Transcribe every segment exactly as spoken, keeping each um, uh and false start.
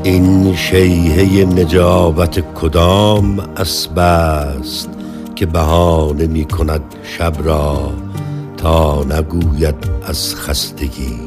این شیهه نجابت کدام اسب است که بهانه می کند شب را تا نگوید از خستگی؟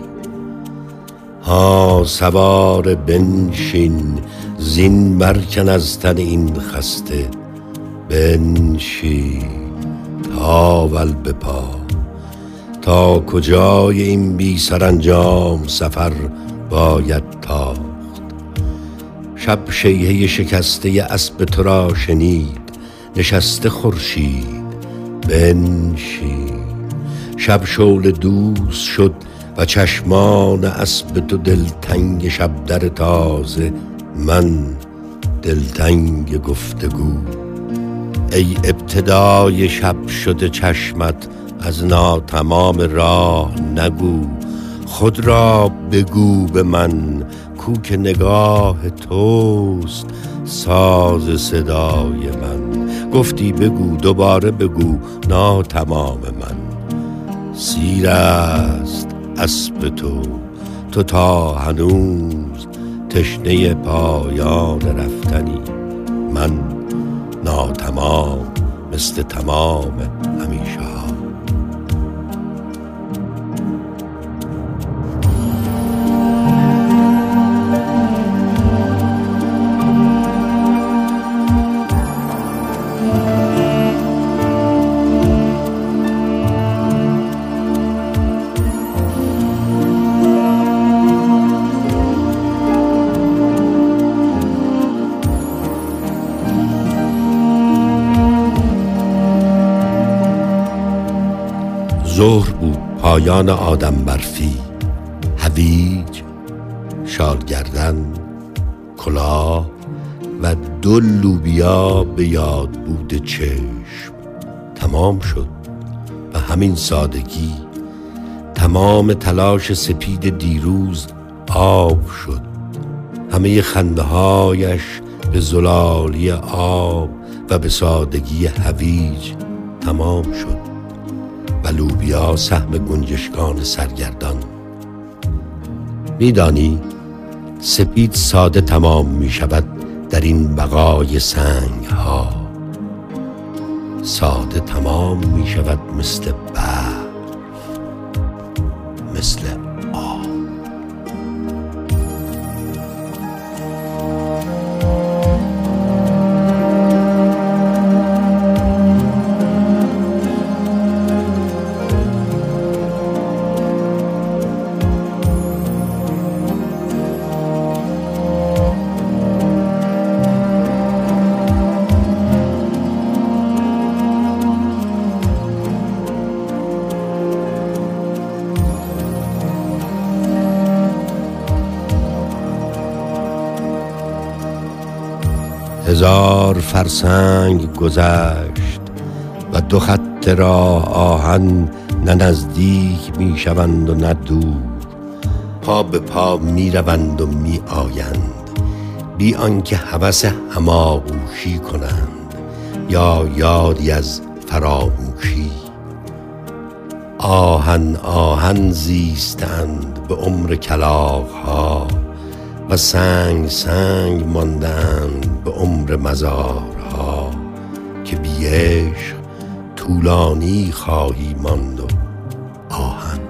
ها سوار بنشین، زین برکن از تن این خسته. بنشین تاول بپا، تا کجای این بی سرانجام سفر باید تاخت؟ شب شیهه شکسته اسب تو را شنید، نشسته خورشید. بنشین شب شعله دوست شد و چشمان اسب تو دلتنگ شب در تازه، من دلتنگ گفتگو. ای ابتدای شب شده چشمت از ناتمام راه نگو، خود را بگو به من کو که نگاه توست ساز صدای من. گفتی بگو دوباره بگو ناتمام من. سیر است اسب تو، تو تا هنوز تشنه پایان رفتنی. من ناتمام مثل تمام همیشه ها. ظهر بود، پایان آدم برفی، هویج، شالگردن، کلاه و دو لوبیا به یاد بود چشم. تمام شد و همین سادگی تمام تلاش سپید دیروز آب شد. همه خنده هایش به زلالی آب و به سادگی هویج تمام شد و لوبیا سهم گنجشکان سرگردان. میدانی سپید ساده تمام می شود در این بقای سنگ ها. ساده تمام می شود مثل برف، مثل آب. هزار فرسنگ گذشت و دو خط راه آهن نه نزدیک می شوند و نه دور. پا به پا می روند و می آیند بی آنکه هوس هماغوشی کنند یا یادی از فراموشی. آهن آهن زیستند به عمر کلاغ‌ها و سنگ سنگ ماندند به عمر مزارها، که بی عشق طولانی خواهی ماند و آهن.